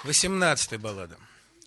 18-я баллада.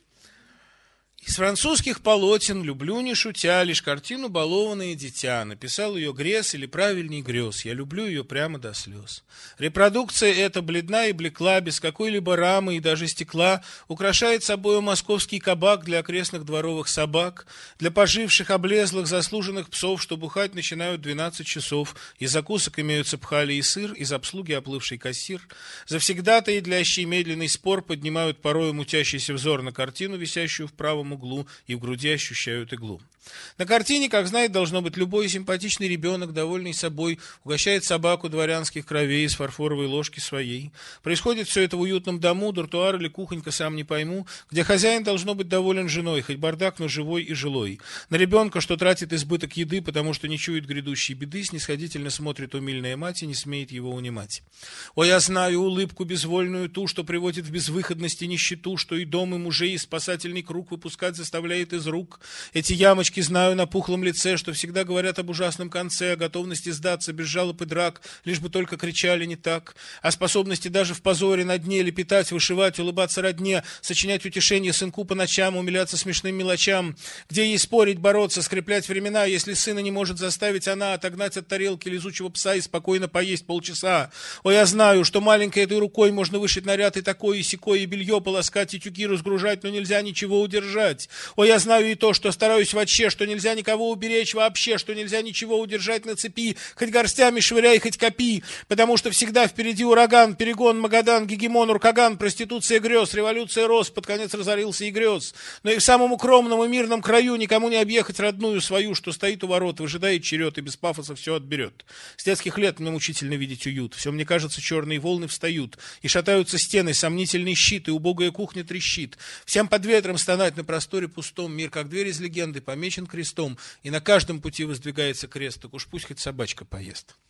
Из французских полотен люблю, не шутя, лишь картину «Балованное дитя». Написал ее Гресс, или правильней Грёс. Я люблю ее прямо до слез. Репродукция эта бледна и блекла, без какой-либо рамы и даже стекла, украшает собою московский кабак для окрестных дворовых собак, для поживших, облезлых, заслуженных псов, что бухать начинают 12 часов. Из закусок имеются пхали и сыр, из обслуги оплывший кассир. Завсегдатаи, длящий медленный спор, поднимают порою мутящийся взор на картину, висящую в правом углу, и в груди ощущают иглу. На картине, как знает, должно быть любой симпатичный ребенок, довольный собой, угощает собаку дворянских кровей из фарфоровой ложки своей. Происходит все это в уютном дому, дуртуар или кухонька, сам не пойму, где хозяин должно быть доволен женой, хоть бардак, но живой и жилой. На ребенка, что тратит избыток еды, потому что не чует грядущей беды, снисходительно смотрит умильная мать и не смеет его унимать. О, я знаю улыбку безвольную ту, что приводит в безвыходность и нищету, что и дом, и мужей, и спасательный круг выпускать заставляет из рук. Эти ямочки знаю на пухлом лице, что всегда говорят об ужасном конце, о готовности сдаться без жалоб и драк, лишь бы только кричали не так, о способности даже в позоре на дне лепетать, вышивать, улыбаться родне, сочинять утешение сынку по ночам, умиляться смешным мелочам, где ей спорить, бороться, скреплять времена, если сына не может заставить она отогнать от тарелки лизучего пса и спокойно поесть полчаса. О, я знаю, что маленькой этой рукой можно вышить наряд и такой, и сякой, и белье полоскать, и тюки разгружать, но нельзя ничего удержать. О, я знаю и то, что стараюсь вообще, что нельзя никого уберечь вообще, что нельзя ничего удержать на цепи, хоть горстями швыряй, хоть копи, потому что всегда впереди ураган, перегон, Магадан, гегемон, уркаган, проституция грез, революция роз, под конец разорился и грез. Но и в самом укромном и мирном краю никому не объехать родную свою, что стоит у ворот, выжидает черед и без пафоса все отберет. С детских лет мне мучительно видеть уют, все мне кажется, черные волны встают, и шатаются стены, сомнительный щит, и убогая кухня трещит. Всем под ветром стонать на просторе пустом, мир, как дверь из легенды, помечен крестом, и на каждом пути воздвигается крест, так уж пусть хоть собачка поест.